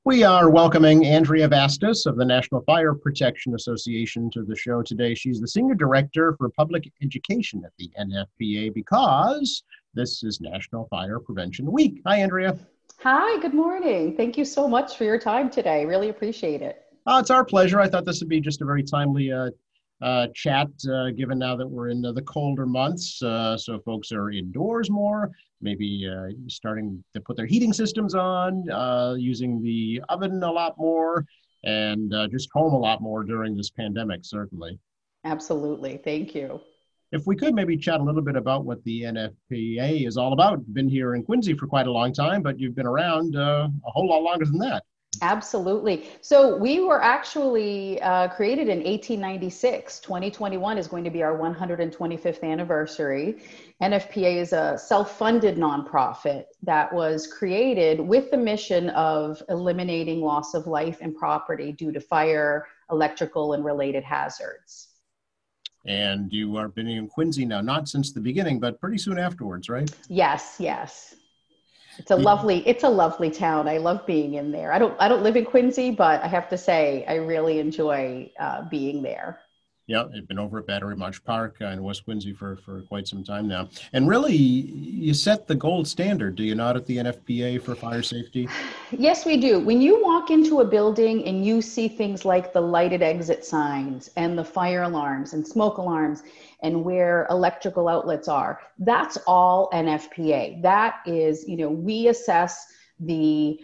We are welcoming Andrea Vastas of the National Fire Protection Association to the show today. She's the Senior Director for Public Education at the NFPA because this is National Fire Prevention Week. Hi, Andrea. Hi, good morning. Thank you so much for your time today. Really appreciate it. It's our pleasure. I thought this would be just a very timely chat, given now that we're in the colder months. So folks are indoors more, maybe starting to put their heating systems on, using the oven a lot more, and just home a lot more during this pandemic, certainly. Absolutely. Thank you. If we could maybe chat a little bit about what the NFPA is all about. Been here in Quincy for quite a long time, but you've been around a whole lot longer than that. Absolutely. So we were actually created in 1896. 2021 is going to be our 125th anniversary. NFPA is a self-funded nonprofit that was created with the mission of eliminating loss of life and property due to fire, electrical, and related hazards. And you are been in Quincy now, not since the beginning, but pretty soon afterwards, right? Yes, yes. It's a lovely town. I love being in there. I don't live in Quincy, but I have to say I really enjoy being there. Yeah, I've been over at Battery Marsh Park in West Quincy for quite some time now. And really, you set the gold standard, do you not, at the NFPA for fire safety? Yes, we do. When you walk into a building and you see things like the lighted exit signs and the fire alarms and smoke alarms and where electrical outlets are, that's all NFPA. That is, we assess the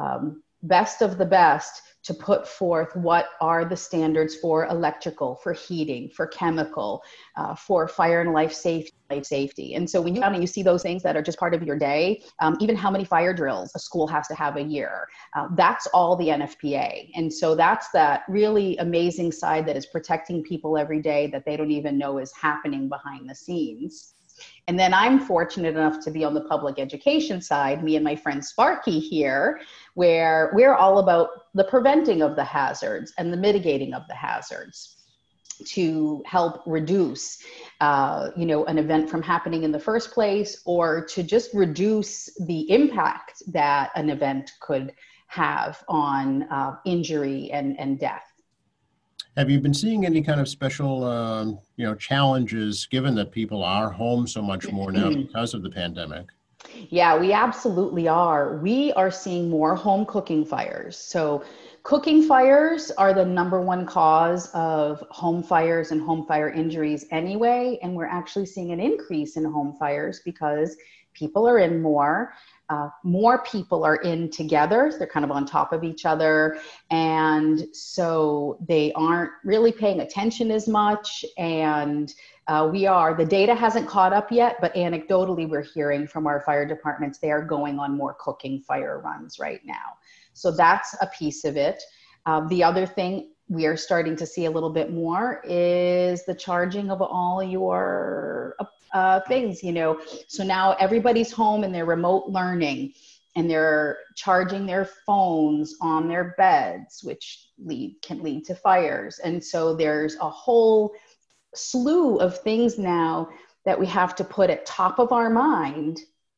best of the best to put forth what are the standards for electrical, for heating, for chemical, for fire and life safety. And so when you see those things that are just part of your day, even how many fire drills a school has to have a year, that's all the NFPA. And so that's that really amazing side that is protecting people every day that they don't even know is happening behind the scenes. And then I'm fortunate enough to be on the public education side, me and my friend Sparky here, where we're all about the preventing of the hazards and the mitigating of the hazards to help reduce, an event from happening in the first place, or to just reduce the impact that an event could have on injury and death. Have you been seeing any kind of special, challenges given that people are home so much more now because of the pandemic? Yeah, we absolutely are. We are seeing more home cooking fires. So cooking fires are the number one cause of home fires and home fire injuries anyway. And we're actually seeing an increase in home fires because people are in more. More people are in together. They're kind of on top of each other. And so they aren't really paying attention as much. And the data hasn't caught up yet, but anecdotally, we're hearing from our fire departments, they are going on more cooking fire runs right now. So that's a piece of it. The other thing we are starting to see a little bit more is the charging of all your things, So now everybody's home and they're remote learning and they're charging their phones on their beds, which can lead to fires. And so there's a whole slew of things now that we have to put at top of our mind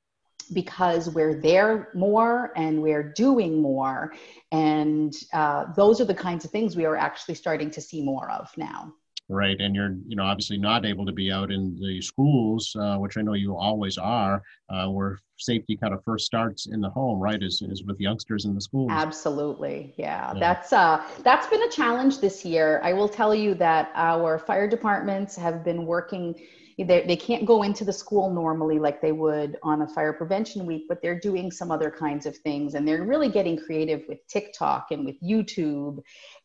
because we're there more and we're doing more. And those are the kinds of things we are actually starting to see more of now. Right. And you're, obviously not able to be out in the schools, which I know you always are, where safety kind of first starts in the home, right, is with youngsters in the schools. Absolutely. Yeah. That's been a challenge this year. I will tell you that our fire departments have been working. They can't go into the school normally like they would on a fire prevention week, but they're doing some other kinds of things. And they're really getting creative with TikTok and with YouTube.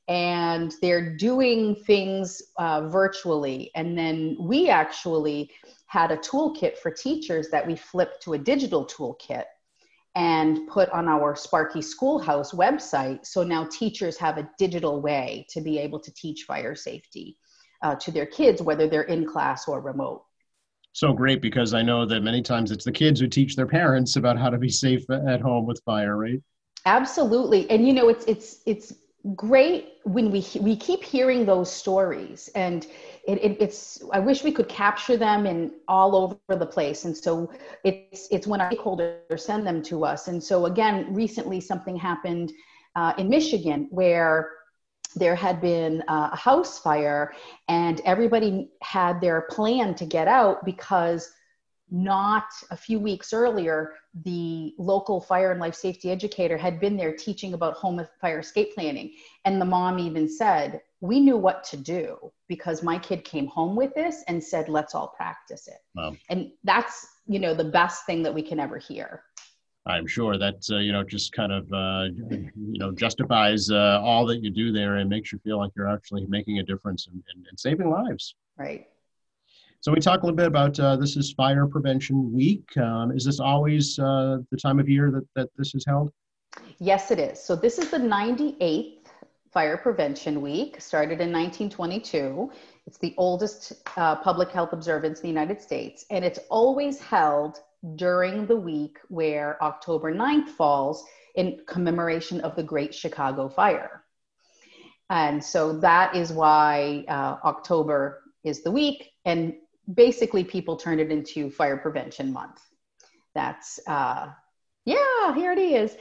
And they're doing things virtually. And then we actually had a toolkit for teachers that we flipped to a digital toolkit and put on our Sparky Schoolhouse website. So now teachers have a digital way to be able to teach fire safety to their kids, whether they're in class or remote. So great, because I know that many times it's the kids who teach their parents about how to be safe at home with fire, right? Absolutely. And it's great when we keep hearing those stories, and it's I wish we could capture them in all over the place. And so it's when our stakeholders send them to us. And so again, recently something happened in Michigan, where there had been a house fire and everybody had their plan to get out because not a few weeks earlier, the local fire and life safety educator had been there teaching about home fire escape planning. And the mom even said, we knew what to do because my kid came home with this and said, let's all practice it. Wow. And that's, the best thing that we can ever hear. I'm sure that, just kind of, justifies all that you do there and makes you feel like you're actually making a difference and saving lives. Right. So we talk a little bit about this is Fire Prevention Week. Is this always the time of year that this is held? Yes, it is. So this is the 98th Fire Prevention Week, started in 1922. It's the oldest public health observance in the United States, and it's always held during the week where October 9th falls in commemoration of the Great Chicago Fire. And so that is why October is the week, and basically people turned it into Fire Prevention Month. That's, here it is.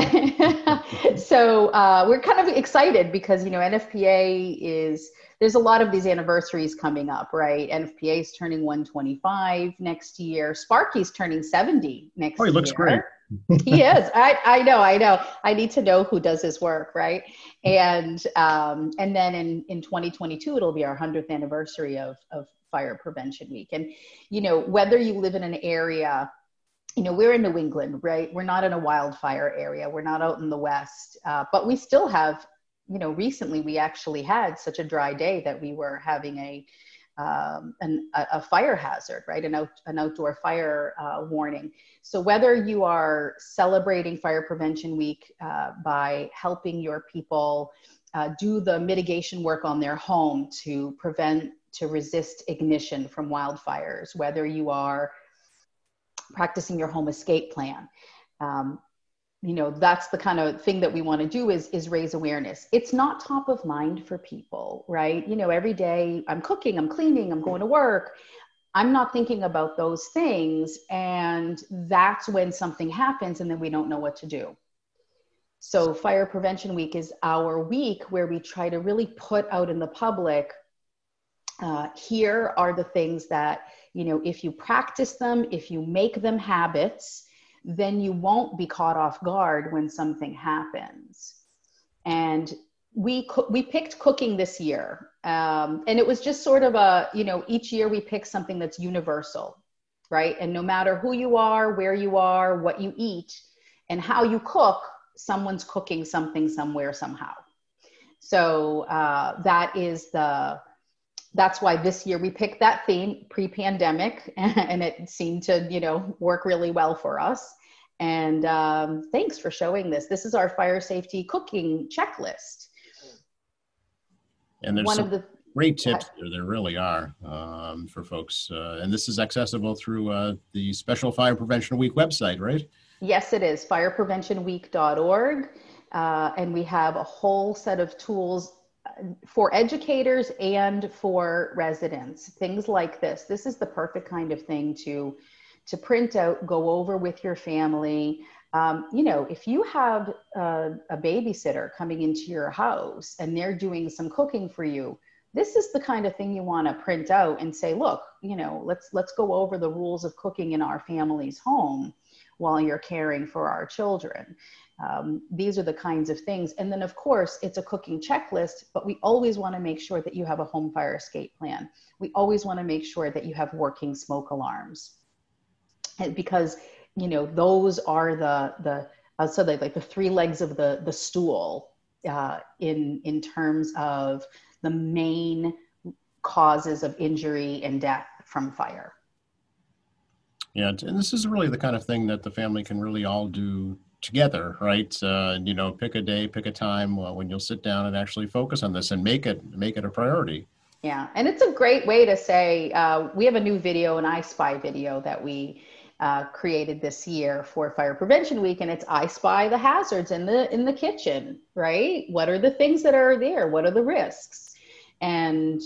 So we're kind of excited because, NFPA there's a lot of these anniversaries coming up, right? NFPA is turning 125 next year. Sparky's turning 70 next year. Oh, he looks great. He is. I know. I need to know who does his work, right? And then in 2022, it'll be our 100th anniversary of Fire Prevention Week. And, whether you live in an area, we're in New England, right? We're not in a wildfire area. We're not out in the West, but we still have, recently we actually had such a dry day that we were having a fire hazard, right? An outdoor fire warning. So whether you are celebrating Fire Prevention Week by helping your people do the mitigation work on their home to resist ignition from wildfires, whether you are practicing your home escape plan, that's the kind of thing that we want to do is raise awareness. It's not top of mind for people, right? Every day I'm cooking, I'm cleaning, I'm going to work. I'm not thinking about those things. And that's when something happens and then we don't know what to do. So Fire Prevention Week is our week where we try to really put out in the public, here are the things that, if you practice them, if you make them habits, then you won't be caught off guard when something happens. And we picked cooking this year. And it was just sort of each year we pick something that's universal, right? And no matter who you are, where you are, what you eat, and how you cook, someone's cooking something somewhere, somehow. So that's why this year we picked that theme, pre-pandemic, and it seemed to, work really well for us. And thanks for showing this. This is our fire safety cooking checklist. And there's great tips here. There really are for folks. And this is accessible through the Special Fire Prevention Week website, right? Yes, it is, firepreventionweek.org. And we have a whole set of tools for educators and for residents, things like this. This is the perfect kind of thing to print out, go over with your family. If you have a babysitter coming into your house and they're doing some cooking for you, this is the kind of thing you want to print out and say, look, let's go over the rules of cooking in our family's home while you're caring for our children. These are the kinds of things. And then of course it's a cooking checklist, but we always want to make sure that you have a home fire escape plan. We always want to make sure that you have working smoke alarms. And because, those are the three legs of the stool in terms of the main causes of injury and death from fire. Yeah, and this is really the kind of thing that the family can really all do together, right? Pick a day, pick a time when you'll sit down and actually focus on this and make it a priority. Yeah, and it's a great way to say, we have a new video, an I Spy video that we created this year for Fire Prevention Week, and it's I Spy the hazards in the kitchen, right? What are the things that are there? What are the risks? And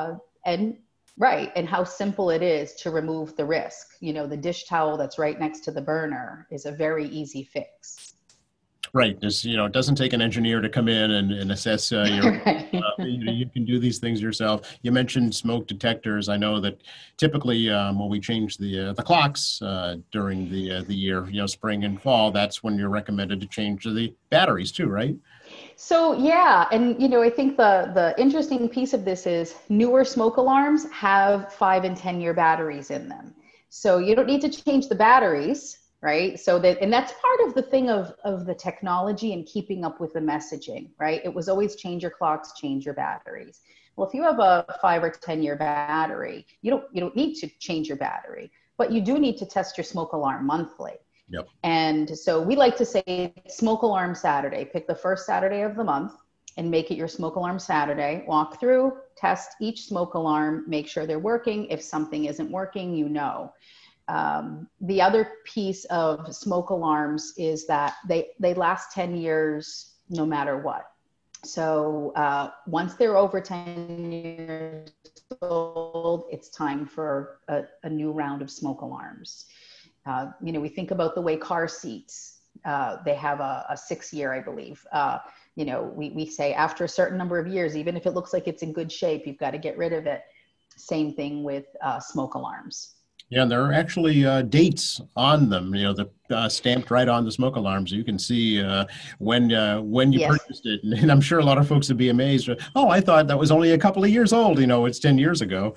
how simple it is to remove the risk. The dish towel that's right next to the burner is a very easy fix. Right. This, it doesn't take an engineer to come in and assess your. Right. You can do these things yourself. You mentioned smoke detectors. I know that typically when we change the clocks during the year, spring and fall, that's when you're recommended to change the batteries too, right? So yeah, and I think the interesting piece of this is newer smoke alarms have 5 and 10 year batteries in them. So you don't need to change the batteries, right? So that, and that's part of the thing of the technology and keeping up with the messaging, right? It was always change your clocks, change your batteries. Well, if you have a 5 or 10 year battery, you don't need to change your battery, but you do need to test your smoke alarm monthly. Yep. And so we like to say smoke alarm Saturday. Pick the first Saturday of the month and make it your smoke alarm Saturday. Walk through, test each smoke alarm, make sure they're working. If something isn't working, the other piece of smoke alarms is that they last 10 years no matter what. So once they're over 10 years old, it's time for a new round of smoke alarms. We think about the way car seats, they have a 6 year, I believe. We say after a certain number of years, even if it looks like it's in good shape, you've got to get rid of it. Same thing with smoke alarms. Yeah, and there are actually dates on them, stamped right on the smoke alarms. You can see when you Yes. purchased it. And I'm sure a lot of folks would be amazed. Oh, I thought that was only a couple of years old. It's 10 years ago.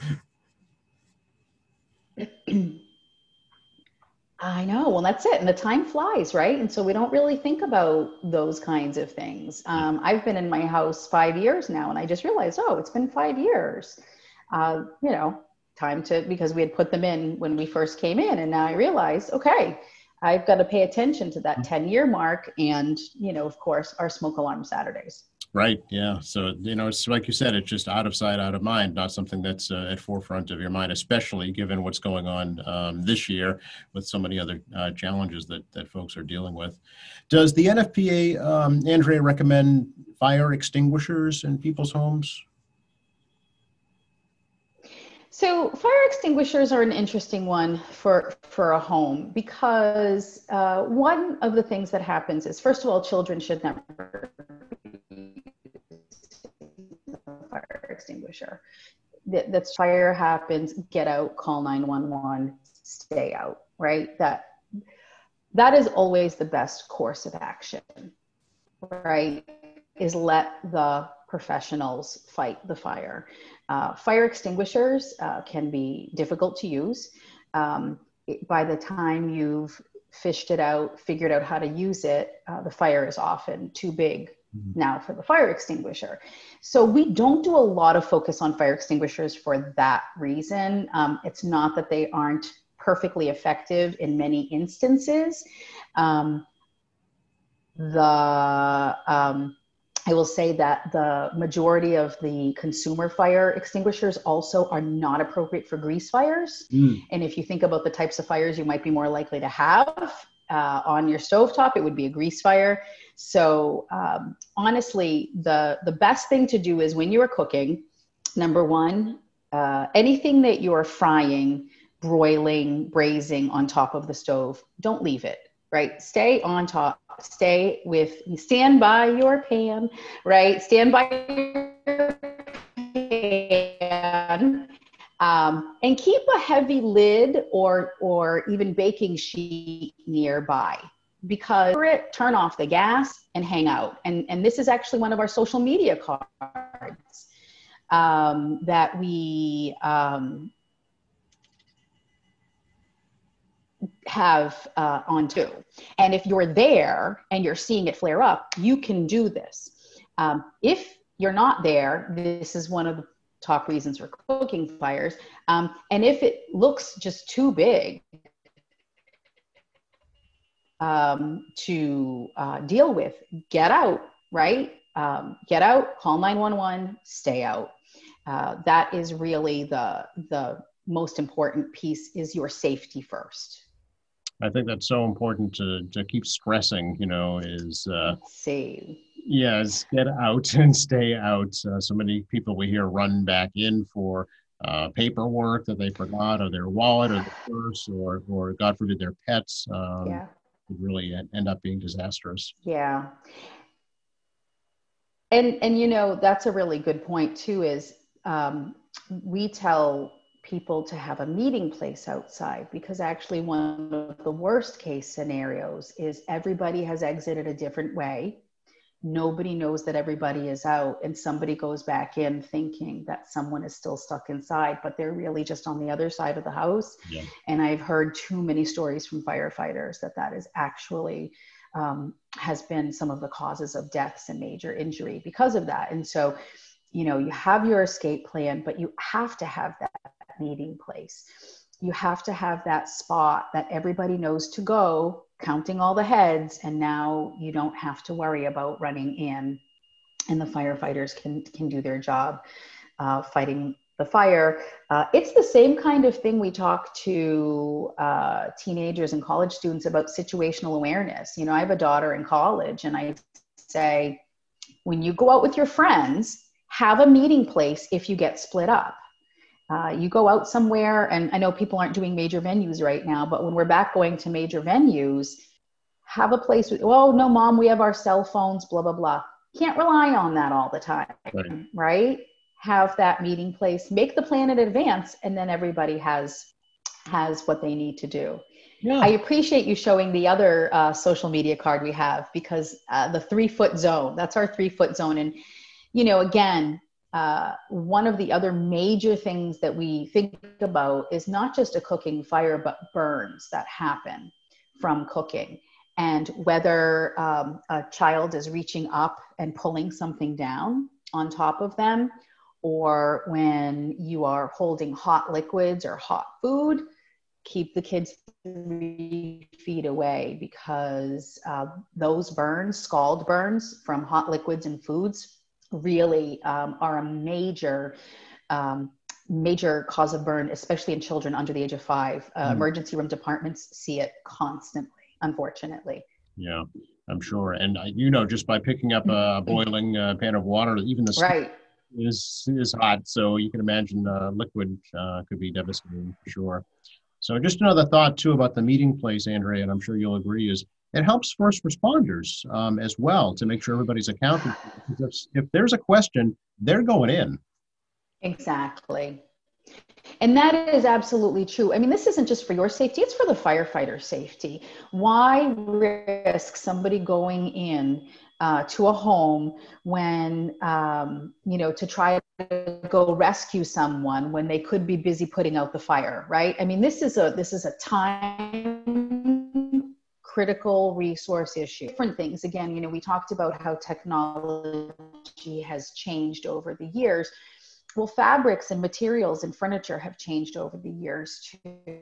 I know. Well, that's it. And the time flies, right? And so we don't really think about those kinds of things. I've been in my house 5 years now, and I just realized, oh, it's been 5 years. Uh, you know, because we had put them in when we first came in. And now I realized, okay, I've got to pay attention to that 10 year mark. And, of course, our smoke alarm Saturdays. Right. Yeah. So, it's like you said, it's just out of sight, out of mind, not something that's at forefront of your mind, especially given what's going on this year with so many other challenges that folks are dealing with. Does the NFPA, Andrea, recommend fire extinguishers in people's homes? So fire extinguishers are an interesting one for a home because one of the things that happens is, first of all, children should never fire extinguisher. That's fire happens, get out, call 911, stay out, right? That is always the best course of action, right? Is let the professionals fight the fire. Fire extinguishers can be difficult to use. By the time you've fished it out, figured out how to use it, the fire is often too big now for the fire extinguisher. So we don't do a lot of focus on fire extinguishers for that reason. It's not that they aren't perfectly effective in many instances. I will say that the majority of the consumer fire extinguishers also are not appropriate for grease fires. And if you think about the types of fires you might be more likely to have on your stovetop, it would be a grease fire. So honestly, the best thing to do is when you are cooking, number one, anything that you're frying, broiling, braising on top of the stove, don't leave it. Right? Stay on top, stand by your pan, right? Stand by your pan, and keep a heavy lid or even baking sheet nearby, because turn off the gas and hang out. And this is actually one of our social media cards that we, have on too. And if you're there and you're seeing it flare up, you can do this. If you're not there, this is one of the top reasons for cooking fires. And if it looks just too big to deal with, get out, right? Get out, call 911, stay out. That is really the most important piece, is your safety first. I think that's so important to keep stressing, is yes, get out and stay out. So many people we hear run back in for paperwork that they forgot, or their wallet, or their purse, or God forbid, their pets. Yeah. could really end up being disastrous. Yeah. And you know, that's a really good point too, is we tell people to have a meeting place outside, because actually one of the worst case scenarios is everybody has exited a different way. Nobody knows that everybody is out, and somebody goes back in thinking that someone is still stuck inside, but they're really just on the other side of the house. Yeah. And I've heard too many stories from firefighters that is actually has been some of the causes of deaths and major injury because of that. And so, you know, you have your escape plan, but you have to have that meeting place. You have to have that spot that everybody knows to go, counting all the heads, and now you don't have to worry about running in, and the firefighters can do their job fighting the fire. It's the same kind of thing we talk to teenagers and college students about situational awareness. You know, I have a daughter in college, and I say, when you go out with your friends, have a meeting place if you get split up. You go out somewhere, and I know people aren't doing major venues right now, but when we're back going to major venues, have a place with, oh, no, mom, we have our cell phones, blah, blah, blah. Can't rely on that all the time, right? Have that meeting place, make the plan in advance, and then everybody has what they need to do. Yeah. I appreciate you showing the other social media card we have, because the 3-foot zone, that's our 3-foot zone. And, you know, again, one of the other major things that we think about is not just a cooking fire, but burns that happen from cooking. And whether a child is reaching up and pulling something down on top of them, or when you are holding hot liquids or hot food, keep the kids 3 feet away, because those burns, scald burns from hot liquids and foods, really are a major cause of burn, especially in children under the age of 5. Emergency room departments see it constantly, unfortunately. Yeah, I'm sure. And you know, just by picking up a boiling pan of water, even the right is hot, so you can imagine liquid could be devastating for sure. So just another thought too about the meeting place, Andrea, and I'm sure you'll agree, is it helps first responders as well to make sure everybody's accounted for. Because if there's a question, they're going in. Exactly. And that is absolutely true. I mean, this isn't just for your safety, it's for the firefighter safety. Why risk somebody going in to a home when, you know, to try to go rescue someone when they could be busy putting out the fire, right? I mean, this is a time critical resource issue. Different things. Again, you know, we talked about how technology has changed over the years. Well, fabrics and materials and furniture have changed over the years too.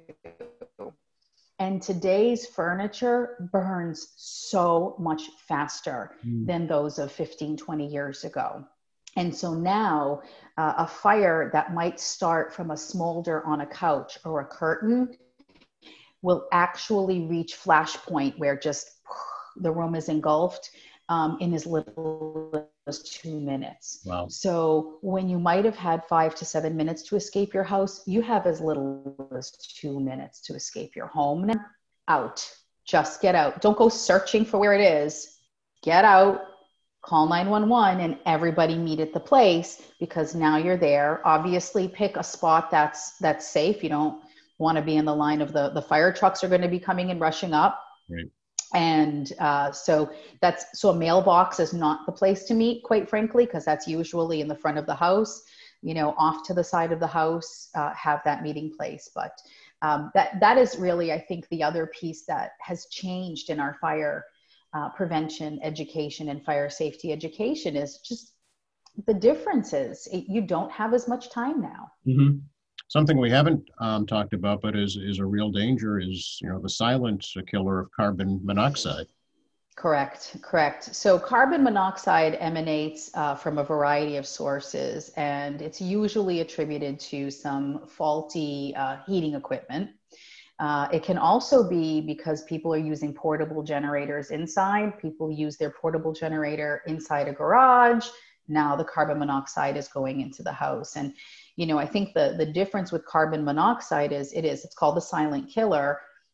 And today's furniture burns so much faster than those of 15, 20 years ago. And so now a fire that might start from a smolder on a couch or a curtain will actually reach flash point where just the room is engulfed in as little as 2 minutes. Wow. So when you might have had 5 to 7 minutes to escape your house, you have as little as 2 minutes to escape your home. Now, out. Just get out. Don't go searching for where it is. Get out, call 911, and everybody meet at the place, because now you're there. Obviously, pick a spot that's safe. You don't want to be in the line of the fire trucks are going to be coming and rushing up. Right. And so a mailbox is not the place to meet, quite frankly, because that's usually in the front of the house, you know, off to the side of the house, have that meeting place. But that is really, I think, the other piece that has changed in our fire prevention education and fire safety education is just the differences. You don't have as much time now. Mm-hmm. Something we haven't talked about, but is a real danger, is, you know, the silent killer of carbon monoxide. Correct. So carbon monoxide emanates from a variety of sources, and it's usually attributed to some faulty heating equipment. It can also be because people are using portable generators inside. People use their portable generator inside a garage. Now the carbon monoxide is going into the house. And, you know, I think the difference with carbon monoxide is it's called the silent killer.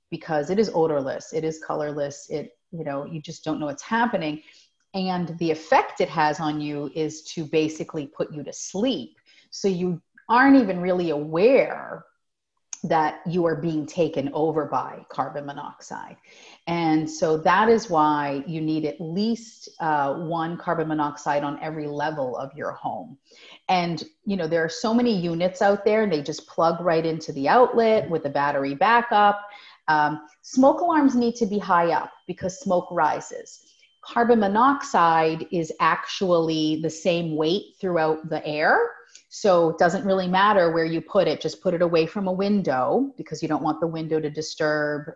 because it is odorless, it is colorless, you just don't know what's happening. And the effect it has on you is to basically put you to sleep. So you aren't even really aware that you are being taken over by carbon monoxide. And so that is why you need at least one carbon monoxide on every level of your home. And, there are so many units out there, and they just plug right into the outlet with a battery backup. Smoke alarms need to be high up because smoke rises. Carbon monoxide is actually the same weight throughout the air. So it doesn't really matter where you put it. Just put it away from a window, because you don't want the window to disturb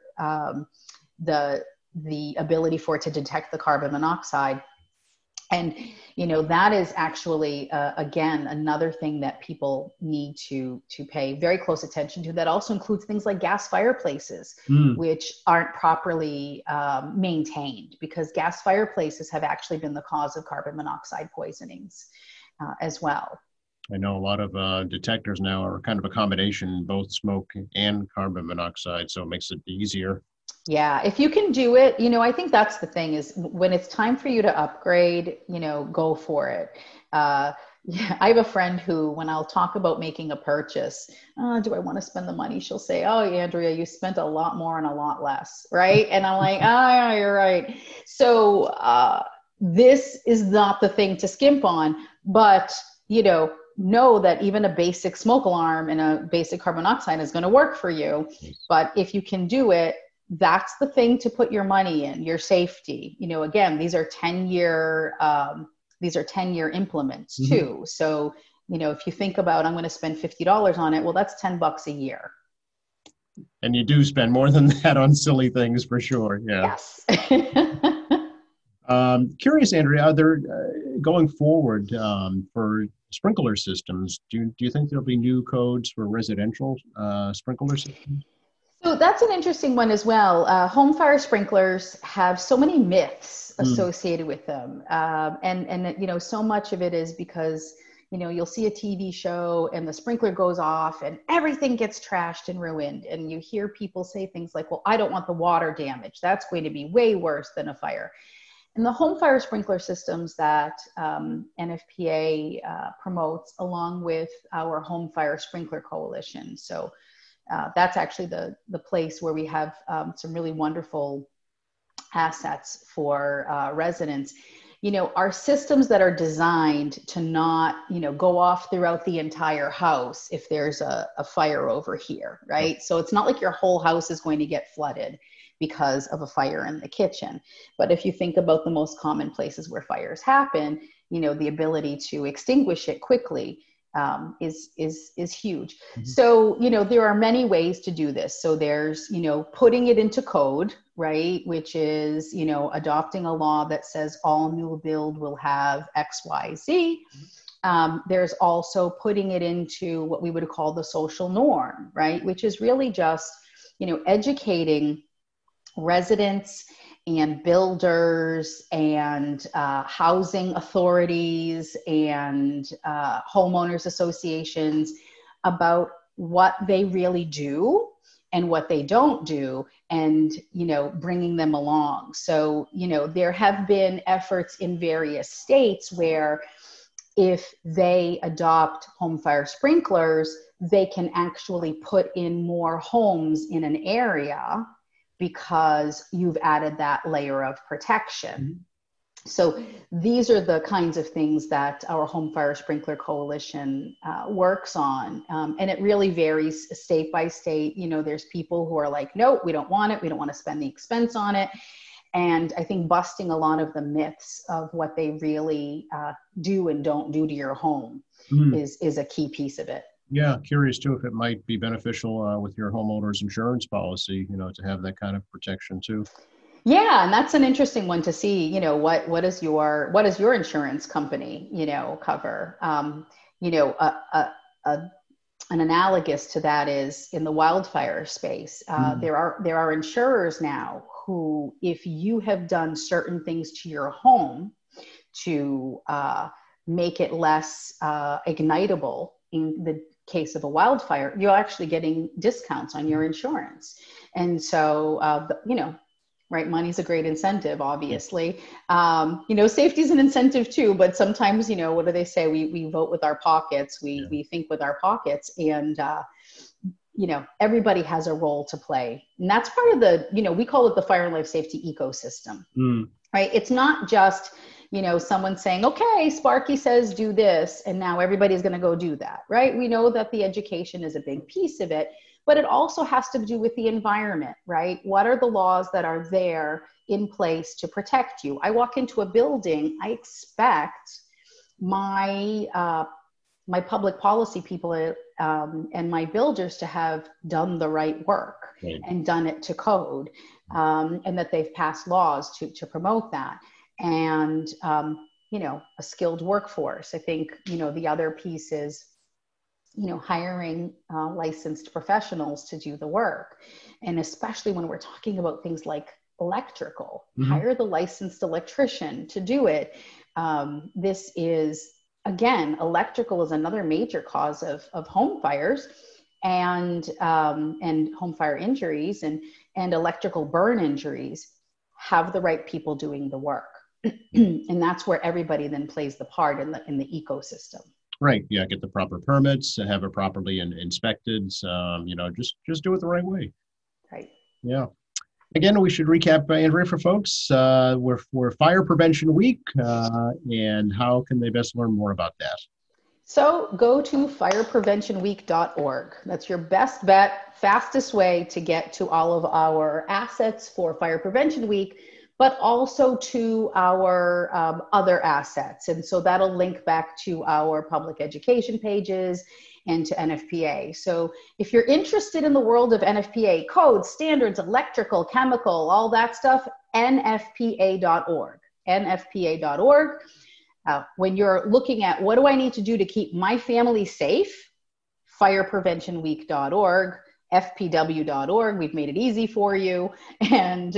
the ability for it to detect the carbon monoxide. And, that is actually, again, another thing that people need to pay very close attention to. That also includes things like gas fireplaces, which aren't properly maintained, because gas fireplaces have actually been the cause of carbon monoxide poisonings as well. I know a lot of detectors now are kind of a combination, both smoke and carbon monoxide, so it makes it easier. Yeah, if you can do it, I think that's the thing, is when it's time for you to upgrade, go for it. Yeah, I have a friend who, when I'll talk about making a purchase, do I want to spend the money? She'll say, "Oh, Andrea, you spent a lot more and a lot less," right? And I'm like, yeah, you're right. So this is not the thing to skimp on, but, know that even a basic smoke alarm and a basic carbon monoxide is going to work for you. But if you can do it, that's the thing to put your money in, your safety. Again, these are 10-year implements too. So, if you think about, I'm going to spend $50 on it, well, that's $10 a year. And you do spend more than that on silly things, for sure. Yeah. Yes. Curious, Andrea, are there, going forward, for sprinkler systems, do you think there'll be new codes for residential sprinkler systems? So that's an interesting one as well. Home fire sprinklers have so many myths associated with them. And so much of it is because, you'll see a TV show and the sprinkler goes off and everything gets trashed and ruined. And you hear people say things like, well, I don't want the water damage. That's going to be way worse than a fire. And the home fire sprinkler systems that NFPA promotes, along with our Home Fire Sprinkler Coalition. So that's actually the place where we have some really wonderful assets for residents. Our systems that are designed to not, go off throughout the entire house if there's a fire over here, right? So it's not like your whole house is going to get flooded because of a fire in the kitchen. But if you think about the most common places where fires happen, the ability to extinguish it quickly is huge. So, there are many ways to do this. So there's, putting it into code, right? Which is, adopting a law that says all new build will have X, Y, Z. There's also putting it into what we would call the social norm, right? Which is really just, educating residents and builders and housing authorities and homeowners associations about what they really do and what they don't do, and bringing them along. So there have been efforts in various states where if they adopt home fire sprinklers, they can actually put in more homes in an area because you've added that layer of protection. So these are the kinds of things that our Home Fire Sprinkler Coalition works on. And it really varies state by state. There's people who are like, nope, we don't want it. We don't want to spend the expense on it. And I think busting a lot of the myths of what they really do and don't do to your home is a key piece of it. Yeah, curious too if it might be beneficial with your homeowner's insurance policy, to have that kind of protection too. Yeah, and that's an interesting one to see. What does your insurance company cover? An analogous to that is in the wildfire space. There are insurers now who, if you have done certain things to your home to make it less ignitable in the case of a wildfire, you're actually getting discounts on your insurance. And so, right, money's a great incentive, obviously. Safety is an incentive too, but sometimes, what do they say? We vote with our pockets, we think with our pockets, and everybody has a role to play. And that's part of the, we call it the fire and life safety ecosystem, right? It's not just, someone saying, okay, Sparky says do this, and now everybody's going to go do that, right? We know that the education is a big piece of it, but it also has to do with the environment, right? What are the laws that are there in place to protect you? I walk into a building, I expect my public policy people and my builders to have done the right work and done it to code, and that they've passed laws to promote that. And, a skilled workforce. I think, the other piece is, hiring licensed professionals to do the work. And especially when we're talking about things like electrical, hire the licensed electrician to do it. This is, again, electrical is another major cause of home fires and home fire injuries and electrical burn injuries. Have the right people doing the work. And that's where everybody then plays the part in the ecosystem. Right. Yeah. Get the proper permits, have it properly inspected. Just do it the right way. Right. Yeah. Again, we should recap, Andrea, for folks. We're Fire Prevention Week, and how can they best learn more about that? So go to firepreventionweek.org. That's your best bet, fastest way to get to all of our assets for Fire Prevention Week, but also to our other assets. And so that'll link back to our public education pages and to NFPA. So if you're interested in the world of NFPA, codes, standards, electrical, chemical, all that stuff, nfpa.org, nfpa.org. When you're looking at what do I need to do to keep my family safe, firepreventionweek.org, fpw.org. We've made it easy for you. And,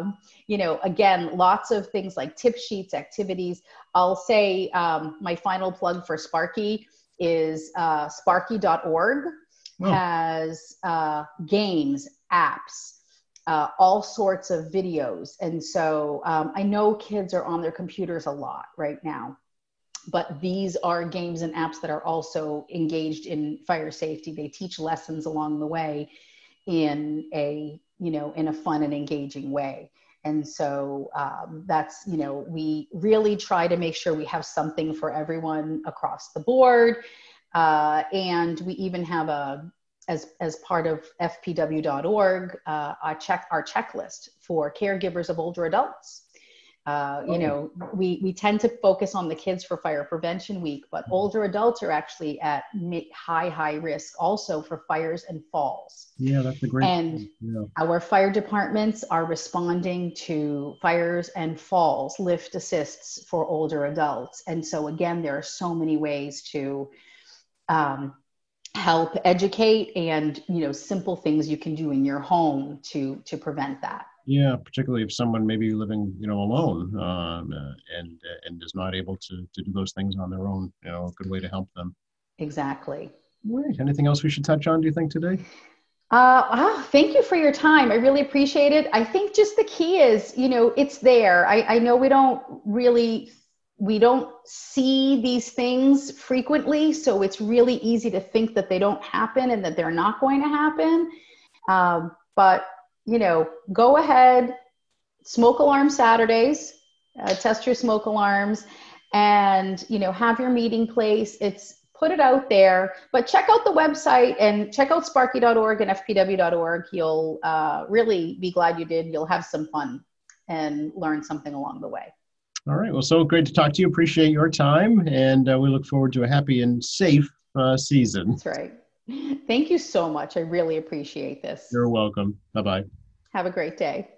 again, lots of things like tip sheets, activities. I'll say my final plug for Sparky is sparky.org has games, apps, all sorts of videos. And so I know kids are on their computers a lot right now, but these are games and apps that are also engaged in fire safety. They teach lessons along the way in a fun and engaging way. And so that's, we really try to make sure we have something for everyone across the board. And we even have as part of fpw.org, our checklist for caregivers of older adults. We tend to focus on the kids for Fire Prevention Week, but older adults are actually at high risk also for fires and falls. Yeah, that's a great. And our fire departments are responding to fires and falls, lift assists for older adults. And so again, there are so many ways to help educate and, simple things you can do in your home to prevent that. Yeah, particularly if someone maybe living, alone and is not able to do those things on their own, a good way to help them. Exactly. All right. Anything else we should touch on, do you think, today? Thank you for your time. I really appreciate it. I think just the key is, it's there. I know we don't see these things frequently, so it's really easy to think that they don't happen and that they're not going to happen. But go ahead, smoke alarm Saturdays, test your smoke alarms, and, have your meeting place. Put it out there, but check out the website and check out sparky.org and fpw.org. You'll really be glad you did. You'll have some fun and learn something along the way. All right. Well, so great to talk to you. Appreciate your time. And we look forward to a happy and safe season. That's right. Thank you so much. I really appreciate this. You're welcome. Bye-bye. Have a great day.